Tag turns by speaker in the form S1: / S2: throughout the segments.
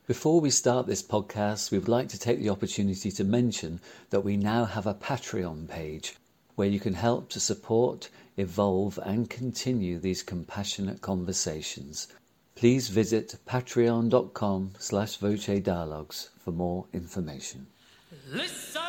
S1: Before we start this podcast, we would like to take the opportunity to mention that we now have a Patreon page where you can help to support, evolve and continue these compassionate conversations. Please visit patreon.com/Voce Dialogues for more information. Listen!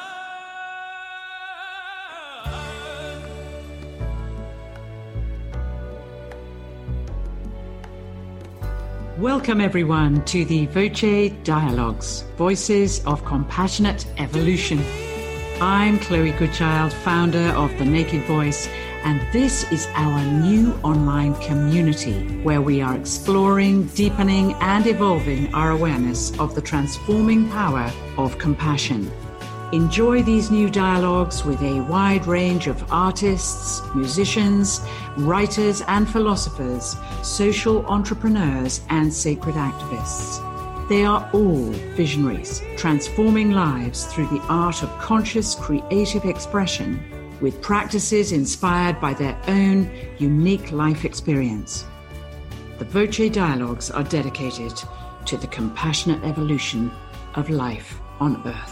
S2: Welcome everyone to the Voce Dialogues, Voices of Compassionate Evolution. I'm Chloe Goodchild, founder of The Naked Voice, and this is our new online community where we are exploring, deepening and evolving our awareness of the transforming power of compassion. Enjoy these new dialogues with a wide range of artists, musicians, writers and philosophers, social entrepreneurs and sacred activists. They are all visionaries, transforming lives through the art of conscious creative expression with practices inspired by their own unique life experience. The Voce Dialogues are dedicated to the compassionate evolution of life on Earth.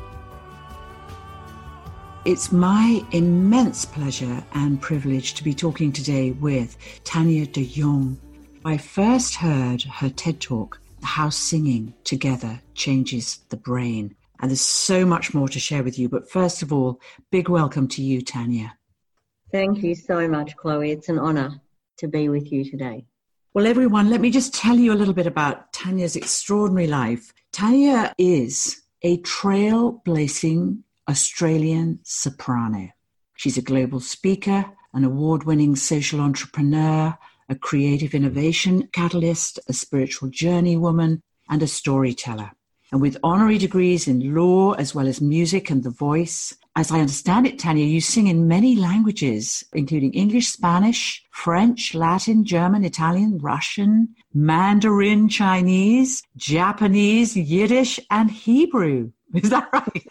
S2: It's my immense pleasure and privilege to be talking today with Tanya de Jong. I first heard her TED Talk, How Singing Together Changes the Brain. And there's so much more to share with you. But first of all, big welcome to you, Tanya.
S3: Thank you so much, Chloe. It's an honour to be with you today.
S2: Well, everyone, let me just tell you a little bit about Tanya's extraordinary life. Tanya is a trailblazing Australian soprano. She's a global speaker, an award-winning social entrepreneur, a creative innovation catalyst, a spiritual journey woman, and a storyteller. And with honorary degrees in law as well as music and the voice, as I understand it, Tanya, you sing in many languages, including English, Spanish, French, Latin, German, Italian, Russian, Mandarin, Chinese, Japanese, Yiddish, and Hebrew. Is that right?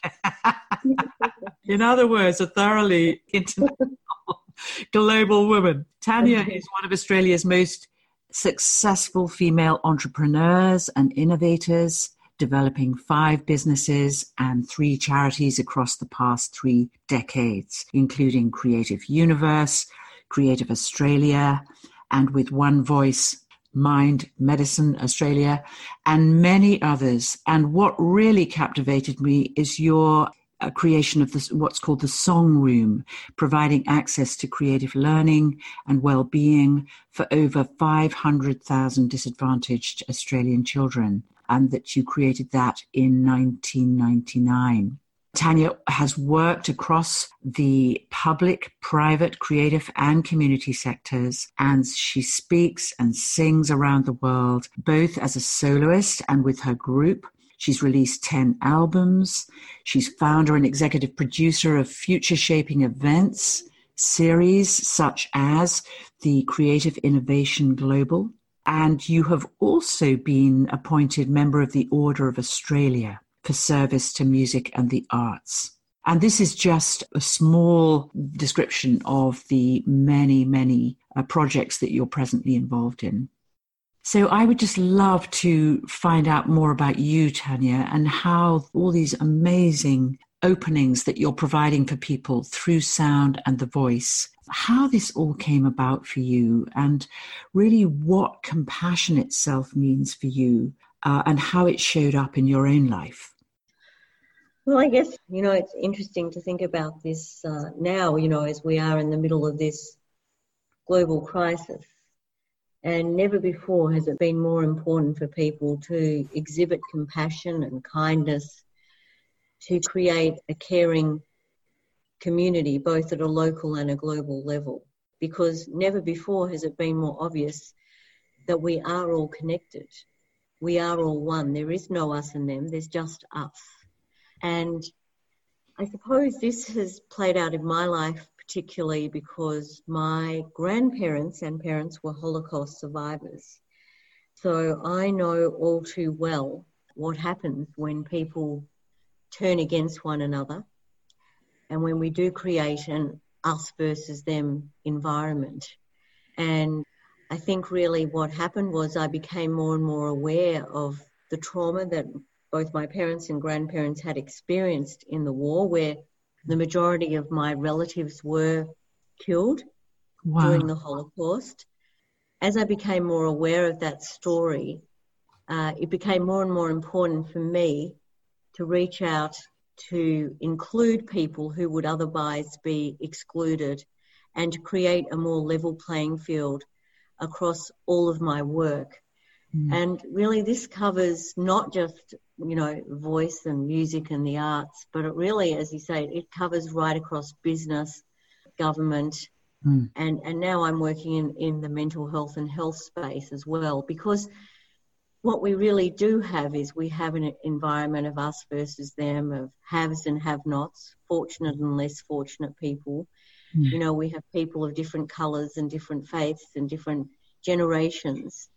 S2: In other words, a thoroughly international global woman. Tanya is one of Australia's most successful female entrepreneurs and innovators, developing 5 businesses and 3 charities across the past 3 decades, including Creative Universe, Creative Australia, and with One Voice, Mind Medicine Australia, and many others. And what really captivated me is your creation of this, what's called the Song Room, providing access to creative learning and well-being for over 500,000 disadvantaged Australian children, and that you created that in 1999. Tanya has worked across the public, private, creative and community sectors, and she speaks and sings around the world, both as a soloist and with her group. She's released 10 albums. She's founder and executive producer of future-shaping events, series such as the Creative Innovation Global. And you have also been appointed member of the Order of Australia for service to music and the arts. And this is just a small description of the many projects that you're presently involved in. So I would just love to find out more about you, Tanya, and how all these amazing openings that you're providing for people through sound and the voice, how this all came about for you, and really what compassion itself means for you, and how it showed up in your own life.
S3: Well, I guess, it's interesting to think about this now, as we are in the middle of this global crisis. And never before has it been more important for people to exhibit compassion and kindness, to create a caring community, both at a local and a global level. Because never before has it been more obvious that we are all connected. We are all one. There is no us and them. There's just us. And I suppose this has played out in my life particularly because my grandparents and parents were Holocaust survivors. So I know all too well what happens when people turn against one another and when we do create an us versus them environment. And I think really what happened was I became more and more aware of the the trauma that both my parents and grandparents had experienced in the war, where the majority of my relatives were killed during the Holocaust. As I became more aware of that story, it became more and more important for me to reach out to include people who would otherwise be excluded and to create a more level playing field across all of my work. And really this covers not just, voice and music and the arts, but it really, as you say, it covers right across business, government, and now I'm working in the mental health and health space as well, because what we really do have is we have an environment of us versus them, of haves and have-nots, fortunate and less fortunate people. We have people of different colours and different faiths and different generations.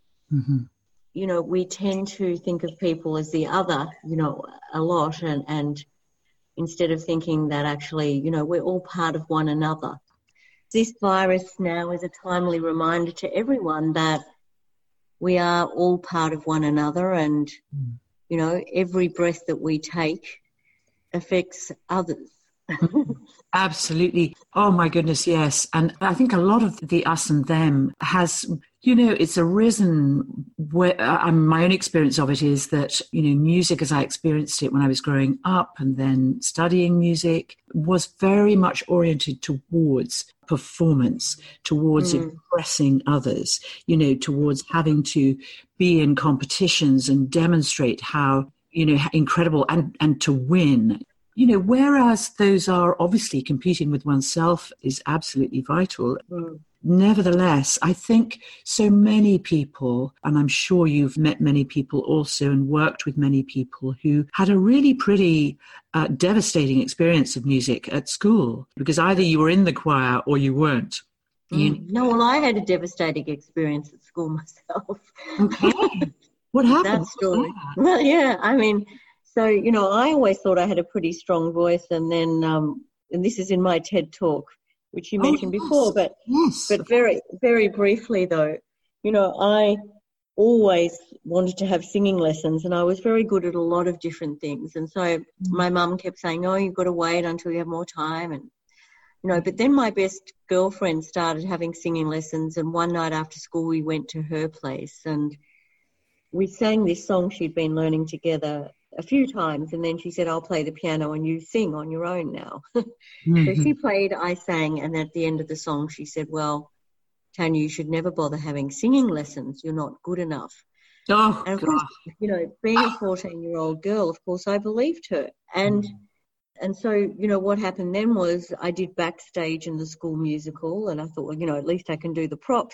S3: We tend to think of people as the other, a lot, and instead of thinking that actually, we're all part of one another. This virus now is a timely reminder to everyone that we are all part of one another, and, every breath that we take affects others.
S2: Absolutely. Oh, my goodness, yes. And I think a lot of the us and them has, it's arisen where my own experience of it is that, music as I experienced it when I was growing up and then studying music was very much oriented towards performance, towards impressing others, towards having to be in competitions and demonstrate how, incredible and to win. Whereas those are obviously competing with oneself is absolutely vital. Nevertheless, I think so many people, and I'm sure you've met many people also and worked with many people who had a really pretty devastating experience of music at school, because either you were in the choir or you weren't.
S3: No, well, I had a devastating experience at school myself.
S2: Okay. What happened?
S3: That story. Well, yeah, so, I always thought I had a pretty strong voice, and then, and this is in my TED Talk, which you mentioned before, but very, very briefly though, I always wanted to have singing lessons, and I was very good at a lot of different things. And so my mum kept saying, oh, you've got to wait until you have more time. And, but then my best girlfriend started having singing lessons, and one night after school we went to her place and we sang this song she'd been learning together a few times, and then she said, I'll play the piano and you sing on your own now. So she played, I sang, and at the end of the song she said, well, Tanya, you should never bother having singing lessons. You're not good enough.
S2: Oh,
S3: and of course, being a 14-year-old girl, of course, I believed her. And so, what happened then was I did backstage in the school musical, and I thought, well, at least I can do the props.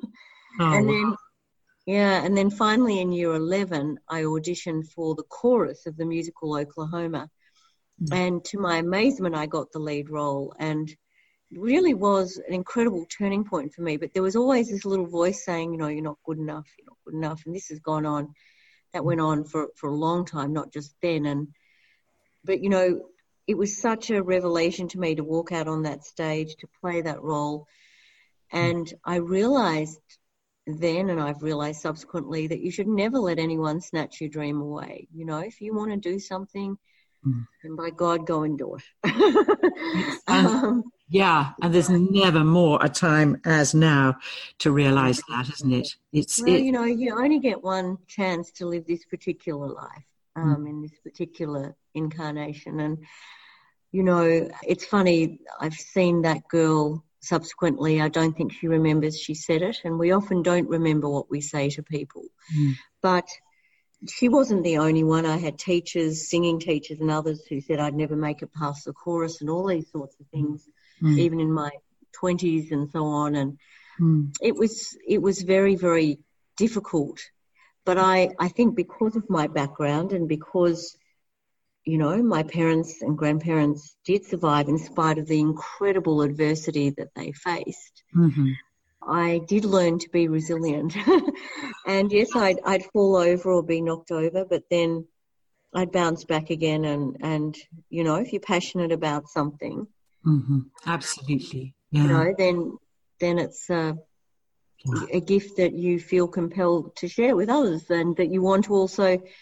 S3: And then finally in year 11, I auditioned for the chorus of the musical Oklahoma. And to my amazement, I got the lead role, and it really was an incredible turning point for me. But there was always this little voice saying, you're not good enough, you're not good enough. And this has gone on. That went on for a long time, not just then. But it was such a revelation to me to walk out on that stage, to play that role. And I realised then, and I've realised subsequently, that you should never let anyone snatch your dream away. If you want to do something, then by God, go and do it.
S2: And there's never more a time as now to realise that, isn't it?
S3: You only get one chance to live this particular life, in this particular incarnation. And, it's funny, I've seen that girl subsequently. I don't think she remembers she said it, and we often don't remember what we say to people. But she wasn't the only one. I had teachers, singing teachers and others who said I'd never make it past the chorus and all these sorts of things, even in my 20s and so on. And it was very, very difficult. But I think because of my background and because, my parents and grandparents did survive in spite of the incredible adversity that they faced, I did learn to be resilient. And yes, I'd fall over or be knocked over, but then I'd bounce back again. And if you're passionate about something,
S2: absolutely,
S3: then it's a gift that you feel compelled to share with others, and that you want to also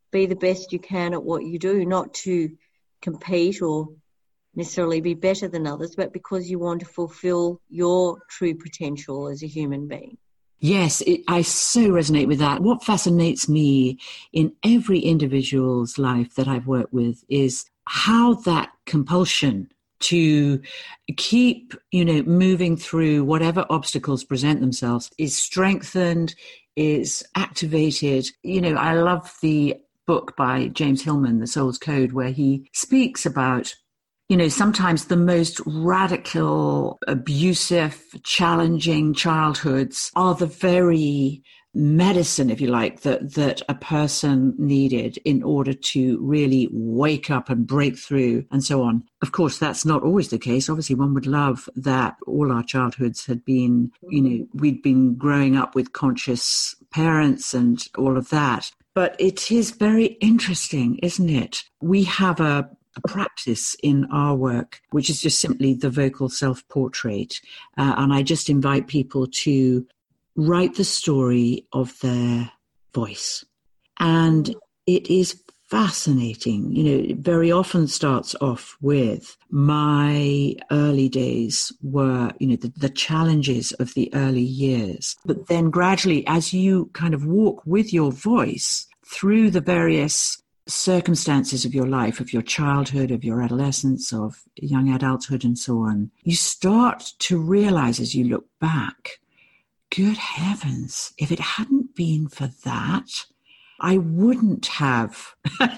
S3: be the best you can at what you do, not to compete or necessarily be better than others, but because you want to fulfill your true potential as a human being.
S2: Yes, I so resonate with that. What fascinates me in every individual's life that I've worked with is how that compulsion to keep, moving through whatever obstacles present themselves is strengthened, is activated. I love the book by James Hillman, The Soul's Code, where he speaks about sometimes the most radical, abusive, challenging childhoods are the very medicine, if you like, that a person needed in order to really wake up and break through and so on. Of course, that's not always the case. Obviously, one would love that all our childhoods had been, we'd been growing up with conscious parents and all of that. But it is very interesting, isn't it? We have a practice in our work, which is just simply the vocal self-portrait. And I just invite people to write the story of their voice. And it is fascinating. It very often starts off with my early days were, the challenges of the early years. But then gradually, as you kind of walk with your voice through the various circumstances of your life, of your childhood, of your adolescence, of young adulthood, and so on, you start to realize as you look back, good heavens, if it hadn't been for that, I wouldn't have,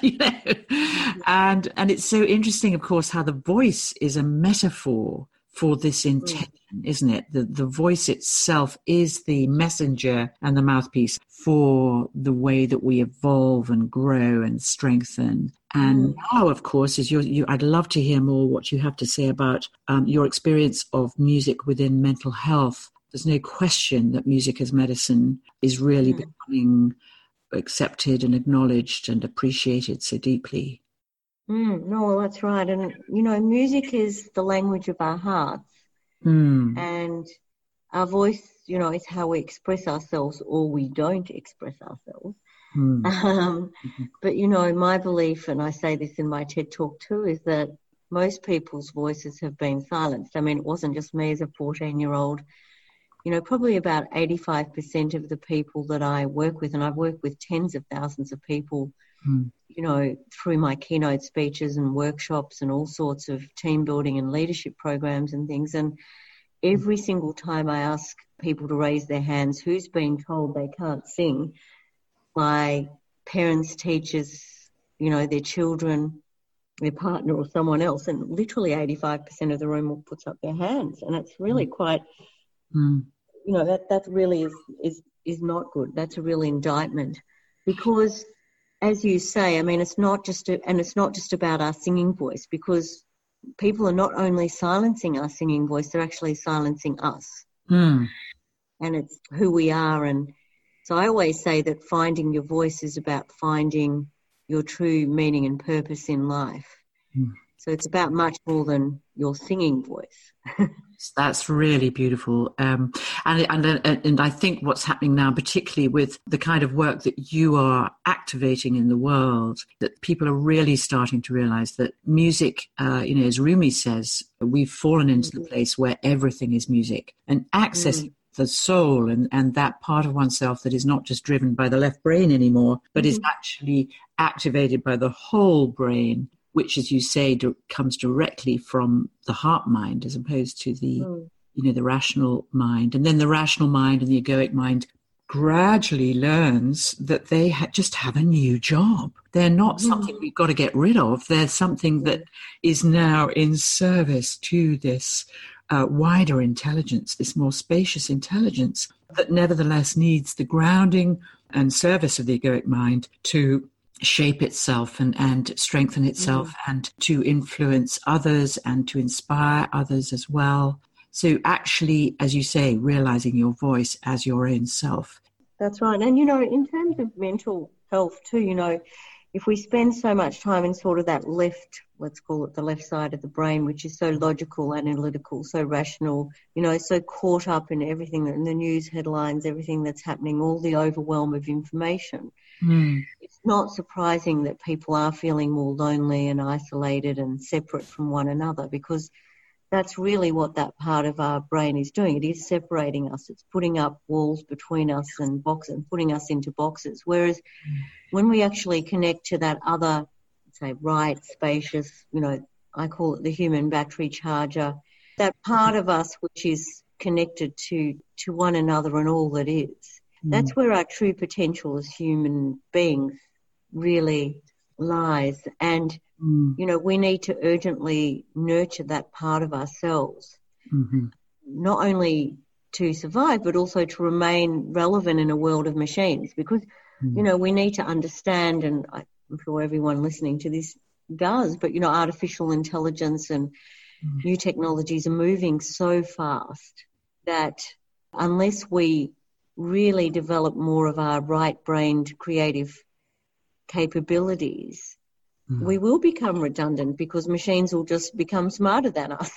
S2: And it's so interesting, of course, how the voice is a metaphor for this intention, isn't it? The voice itself is the messenger and the mouthpiece for the way that we evolve and grow and strengthen. And now, of course, is I'd love to hear more what you have to say about your experience of music within mental health. There's no question that music as medicine is really becoming accepted and acknowledged and appreciated so deeply.
S3: No, that's right. And, music is the language of our hearts. And our voice, is how we express ourselves, or we don't express ourselves. But, my belief, and I say this in my TED Talk too, is that most people's voices have been silenced. I mean, it wasn't just me as a 14-year-old. Probably about 85% of the people that I work with, and I've worked with tens of thousands of people, through my keynote speeches and workshops and all sorts of team building and leadership programs and things. And every single time I ask people to raise their hands, who's been told they can't sing by parents, teachers, their children, their partner or someone else, and literally 85% of the room will put up their hands. And it's really quite... that really is not good. That's a real indictment, because, as you say, I mean, it's not just about our singing voice, because people are not only silencing our singing voice, they're actually silencing us. And it's who we are. And so I always say that finding your voice is about finding your true meaning and purpose in life. So it's about much more than your singing voice.
S2: That's really beautiful. And I think what's happening now, particularly with the kind of work that you are activating in the world, that people are really starting to realize that music, as Rumi says, we've fallen into the place where everything is music, and accessing the soul and that part of oneself that is not just driven by the left brain anymore, but is actually activated by the whole brain, which, as you say, comes directly from the heart mind as opposed to the, the rational mind. And then the rational mind and the egoic mind gradually learns that they just have a new job. They're not something we've got to get rid of. They're something that is now in service to this wider intelligence, this more spacious intelligence that nevertheless needs the grounding and service of the egoic mind to shape itself and strengthen itself and to influence others and to inspire others as well. So actually, as you say, realizing your voice as your own self.
S3: That's right. And, in terms of mental health too, if we spend so much time in sort of that left, let's call it the left side of the brain, which is so logical, analytical, so rational, so caught up in everything in the news headlines, everything that's happening, all the overwhelm of information, it's not surprising that people are feeling more lonely and isolated and separate from one another, because that's really what that part of our brain is doing. It is separating us. It's putting up walls between us and boxes and putting us into boxes. Whereas when we actually connect to that other, say, right, spacious, I call it the human battery charger, that part of us which is connected to one another and all that is, that's where our true potential as human beings really lies. And we need to urgently nurture that part of ourselves, not only to survive, but also to remain relevant in a world of machines, because, we need to understand, and I'm sure everyone listening to this does, but, artificial intelligence and new technologies are moving so fast that unless we really develop more of our right-brained creative capabilities, we will become redundant, because machines will just become smarter than us.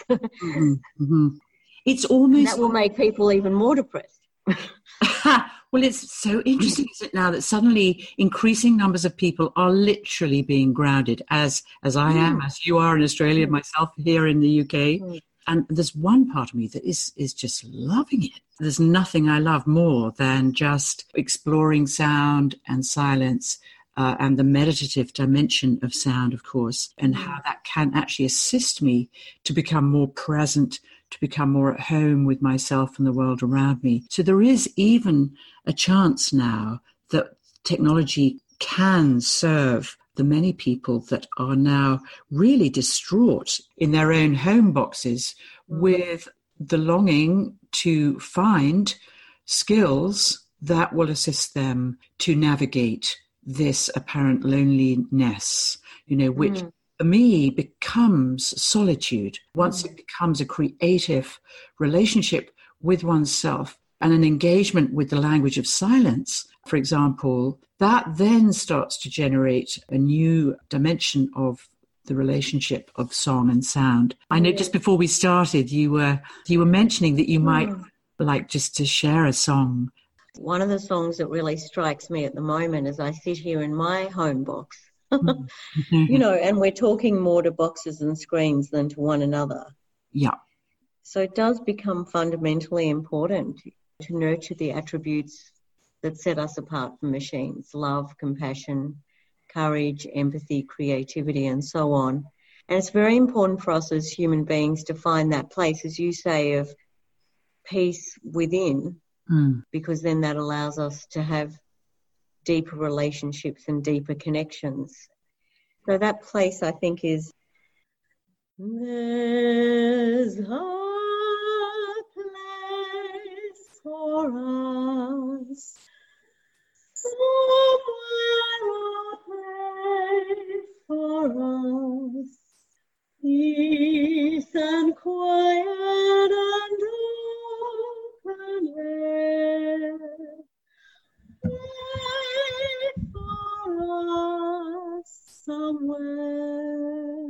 S2: It's almost...
S3: And that will make people even more depressed.
S2: Well, it's so interesting, isn't it, now that suddenly increasing numbers of people are literally being grounded, as I am, as you are in Australia, myself here in the UK. And there's one part of me that is just loving it. There's nothing I love more than just exploring sound and silence, and the meditative dimension of sound, of course, and how that can actually assist me to become more present, to become more at home with myself and the world around me. So there is even a chance now that technology can serve the many people that are now really distraught in their own home boxes with the longing to find skills that will assist them to navigate this apparent loneliness, which for me becomes solitude. Once it becomes a creative relationship with oneself and an engagement with the language of silence, for example, that then starts to generate a new dimension of the relationship of song and sound. I know just before we started, you were mentioning that you might like just to share a song.
S3: One of the songs that really strikes me at the moment as I sit here in my home box, and we're talking more to boxes and screens than to one another.
S2: Yeah.
S3: So it does become fundamentally important to nurture the attributes that set us apart from machines: love, compassion, courage, empathy, creativity, and so on. And it's very important for us as human beings to find that place, as you say, of peace within, because then that allows us to have deeper relationships and deeper connections. So that place, I think, is there's a place for us, somewhere a place for us, peace and quiet and open air, wait for us somewhere.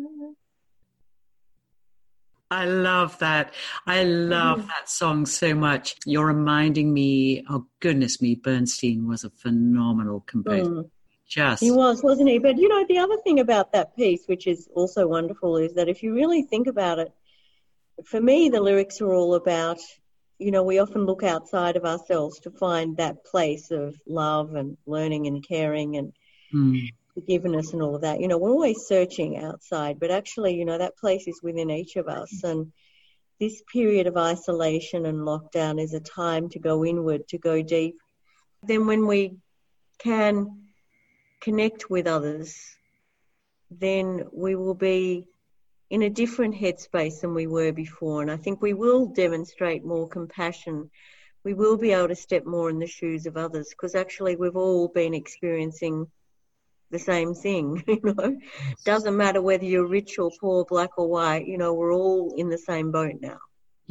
S2: I love that. I love that song so much. You're reminding me, oh goodness me, Bernstein was a phenomenal composer.
S3: He was, wasn't he? But, the other thing about that piece, which is also wonderful, is that if you really think about it, for me, the lyrics are all about, we often look outside of ourselves to find that place of love and learning and caring and forgiveness and all of that. We're always searching outside, but actually, that place is within each of us. And this period of isolation and lockdown is a time to go inward, to go deep. Then when we can connect with others, then we will be in a different headspace than we were before. And I think we will demonstrate more compassion. We will be able to step more in the shoes of others, because actually we've all been experiencing the same thing. Doesn't matter whether you're rich or poor, black or white, we're all in the same boat now.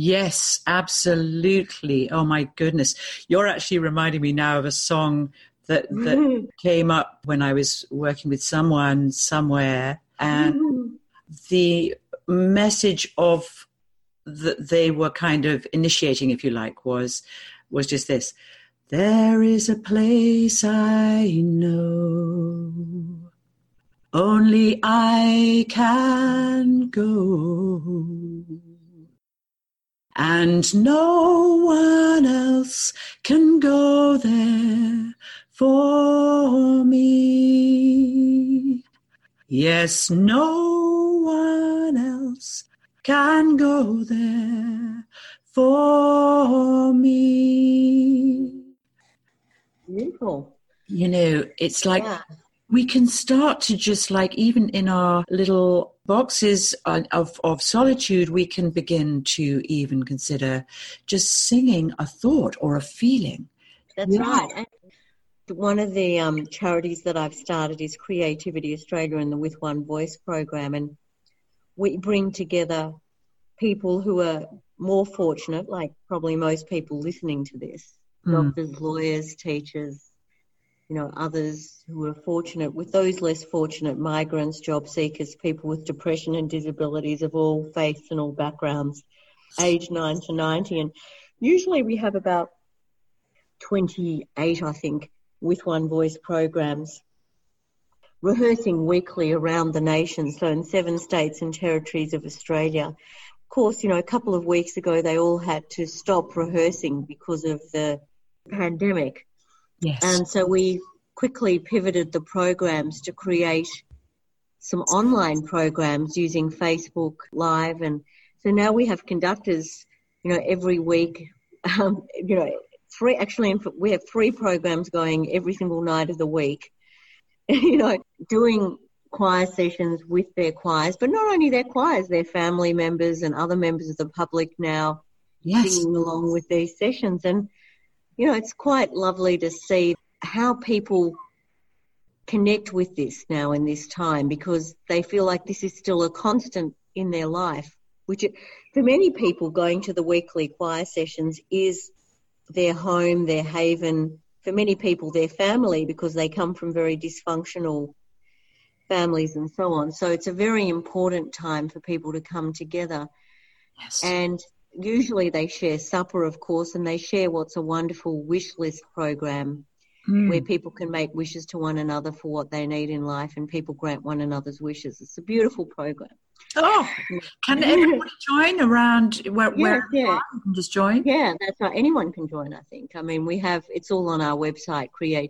S2: Yes, absolutely. Oh my goodness. You're actually reminding me now of a song that came up when I was working with someone somewhere, and the message of that they were kind of initiating, if you like, was just this: there is a place I know, only I can go, and no one else can go there for me. Yes, no one else can go there for me.
S3: Beautiful.
S2: You know, it's like we can start to just like, even in our little boxes of solitude, we can begin to even consider just singing a thought or a feeling.
S3: That's right. And one of the charities that I've started is Creativity Australia and the With One Voice program. And we bring together people who are more fortunate, like probably most people listening to this, doctors, lawyers, teachers, you know, others who are fortunate, with those less fortunate, migrants, job seekers, people with depression and disabilities of all faiths and all backgrounds, age 9 to 90. And usually we have about 28, I think, With One Voice programs rehearsing weekly around the nation, so in 7 states and territories of Australia. Of course, you know, a couple of weeks ago they all had to stop rehearsing because of the pandemic.
S2: Yes.
S3: And so we quickly pivoted the programs to create some online programs using Facebook Live. And so now we have conductors, you know, every week, you know, we have 3 programs going every single night of the week, you know, doing choir sessions with their choirs, but not only their choirs, their family members and other members of the public now singing along with these sessions. And, you know, it's quite lovely to see how people connect with this now in this time, because they feel like this is still a constant in their life, which for many people going to the weekly choir sessions is their home, their haven, for many people their family, because they come from very dysfunctional families and so on. So it's a very important time for people to come together.
S2: Yes.
S3: And usually they share supper, of course, and they share what's a wonderful wish list program where people can make wishes to one another for what they need in life, and people grant one another's wishes. It's a beautiful program.
S2: Oh, can everybody join around where you can just join?
S3: Yeah, that's right. Anyone can join, I think. I mean, it's all on our website,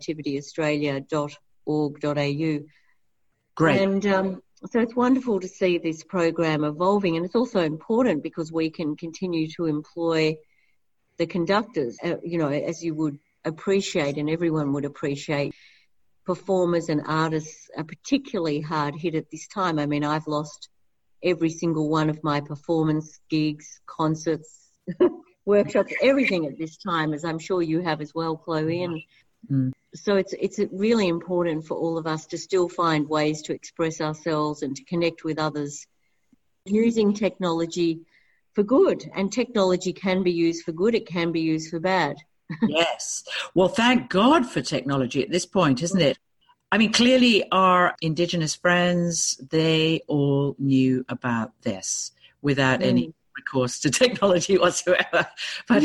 S3: creativityaustralia.org.au.
S2: Great.
S3: And so it's wonderful to see this program evolving, and it's also important because we can continue to employ the conductors, you know, as you would appreciate and everyone would appreciate. Performers and artists are particularly hard hit at this time. I mean, I've lost every single one of my performance gigs, concerts, workshops, everything at this time, as I'm sure you have as well, Chloe. And so it's really important for all of us to still find ways to express ourselves and to connect with others using technology for good. And technology can be used for good, it can be used for bad.
S2: Yes. Well, thank God for technology at this point, isn't it? I mean, clearly our Indigenous friends, they all knew about this without any recourse to technology whatsoever. But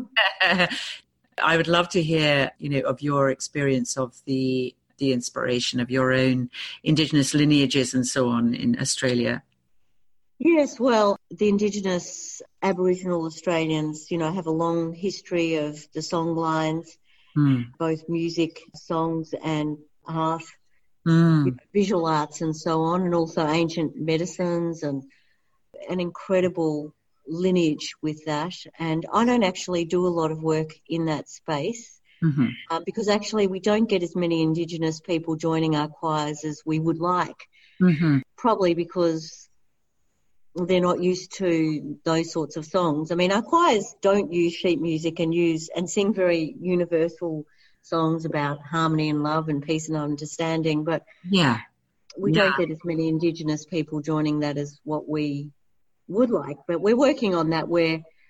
S2: I would love to hear, you know, of your experience of the inspiration of your own Indigenous lineages and so on in Australia.
S3: Yes, well, the Indigenous Aboriginal Australians, you know, have a long history of the songlines, both music, songs and art, visual arts and so on, and also ancient medicines and an incredible lineage with that. And I don't actually do a lot of work in that space because actually we don't get as many Indigenous people joining our choirs as we would like, probably because they're not used to those sorts of songs. I mean, our choirs don't use sheet music and sing very universal songs about harmony and love and peace and understanding, but we don't get as many Indigenous people joining that as what we would like. But we're working on that, where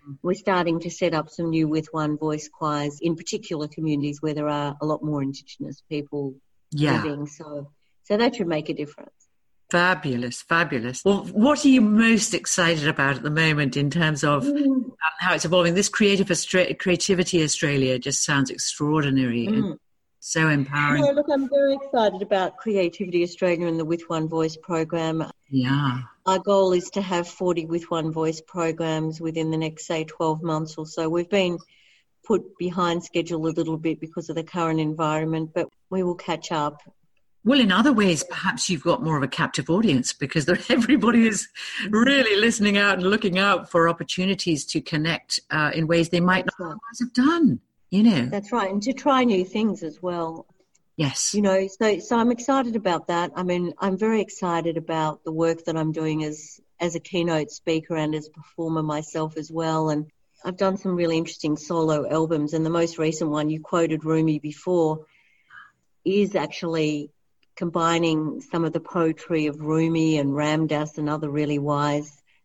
S3: we're starting to set up some new With One Voice choirs in particular communities where there are a lot more Indigenous people living. So that should make a difference.
S2: Fabulous, fabulous. Well, what are you most excited about at the moment in terms of how it's evolving? This Creativity Australia just sounds extraordinary and so empowering.
S3: Yeah, look, I'm very excited about Creativity Australia and the With One Voice program.
S2: Yeah.
S3: Our goal is to have 40 With One Voice programs within the next, say, 12 months or so. We've been put behind schedule a little bit because of the current environment, but we will catch up.
S2: Well, in other ways, perhaps you've got more of a captive audience because everybody is really listening out and looking out for opportunities to connect in ways they might not otherwise have done, you know.
S3: That's right, and to try new things as well.
S2: Yes.
S3: You know, so I'm excited about that. I mean, I'm very excited about the work that I'm doing as a keynote speaker and as a performer myself as well. And I've done some really interesting solo albums, and the most recent one, you quoted Rumi before, is actually combining some of the poetry of Rumi and Ram Dass and other really wise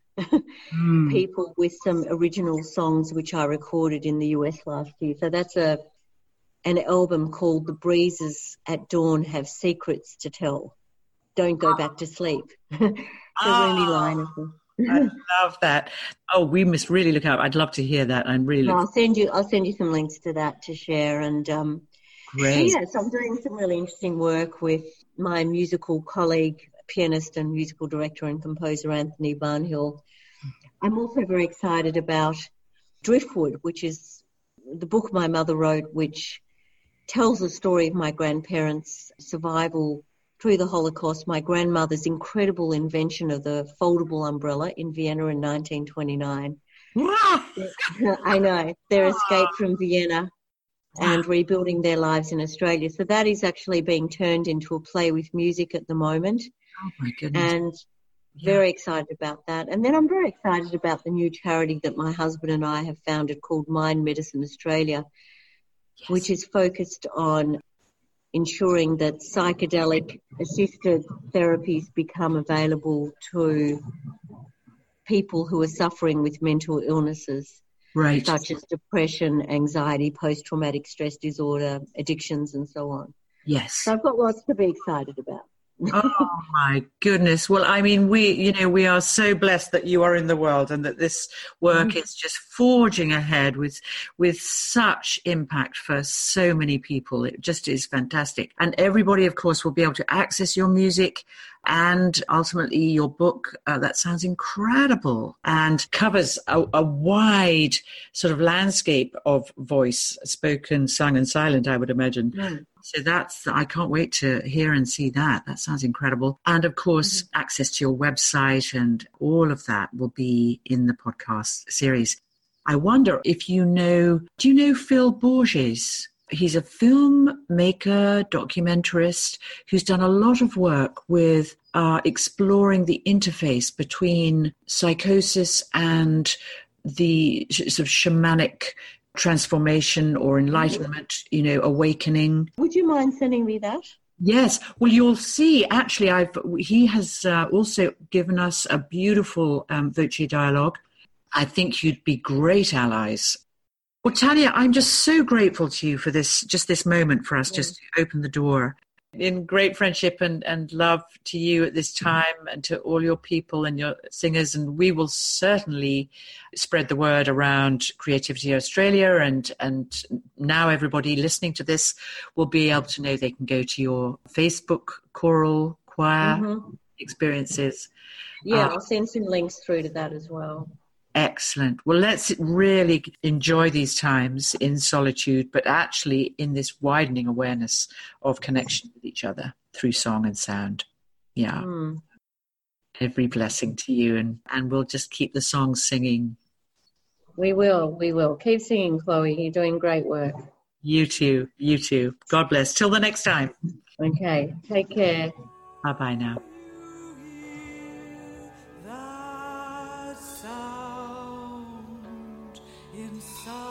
S3: people with some original songs which I recorded in the US last year. So that's an album called The Breezes at Dawn Have Secrets to Tell. Don't go back to sleep. The Rumi line of them.
S2: I love that. Oh, we must really look out. I'd love to hear that.
S3: I'll send you some links to that to share. And
S2: great.
S3: So I'm doing some really interesting work with my musical colleague, pianist and musical director and composer Anthony Barnhill. I'm also very excited about Driftwood, which is the book my mother wrote, which tells the story of my grandparents' survival through the Holocaust, my grandmother's incredible invention of the foldable umbrella in Vienna in 1929. I know, their escape from Vienna and rebuilding their lives in Australia. So that is actually being turned into a play with music at the moment.
S2: Oh, my goodness.
S3: And very excited about that. And then I'm very excited about the new charity that my husband and I have founded called Mind Medicine Australia, which is focused on ensuring that psychedelic-assisted therapies become available to people who are suffering with mental illnesses.
S2: Right.
S3: Such as depression, anxiety, post-traumatic stress disorder, addictions, and so on.
S2: Yes.
S3: So I've got lots to be excited about.
S2: Oh my goodness. Well, I mean, we are so blessed that you are in the world and that this work is just forging ahead with such impact for so many people. It just is fantastic. And everybody, of course, will be able to access your music and ultimately your book. That sounds incredible and covers a wide sort of landscape of voice, spoken, sung and silent, I would imagine.
S3: Mm.
S2: So I can't wait to hear and see that. That sounds incredible. And of course, access to your website and all of that will be in the podcast series. I wonder if do you know Phil Borges? He's a filmmaker, documentarist who's done a lot of work with exploring the interface between psychosis and the sort of shamanic transformation or enlightenment, awakening.
S3: Would you mind sending me that?
S2: Yes. Well, you'll see, actually, he has also given us a beautiful Voce dialogue. I think you'd be great allies. Well, Tanya, I'm just so grateful to you for this moment for us just to open the door. In great friendship and love to you at this time and to all your people and your singers. And we will certainly spread the word around Creativity Australia. And now everybody listening to this will be able to know they can go to your Facebook choral choir experiences.
S3: Yeah, I'll send some links through to that as well.
S2: Excellent. Well, let's really enjoy these times in solitude, but actually in this widening awareness of connection with each other through song and sound. Yeah. Every blessing to you. And we'll just keep the songs singing.
S3: We will. Keep singing, Chloe. You're doing great work.
S2: You too. God bless. Till the next time.
S3: Okay. Take care.
S2: Bye-bye now.
S4: Inside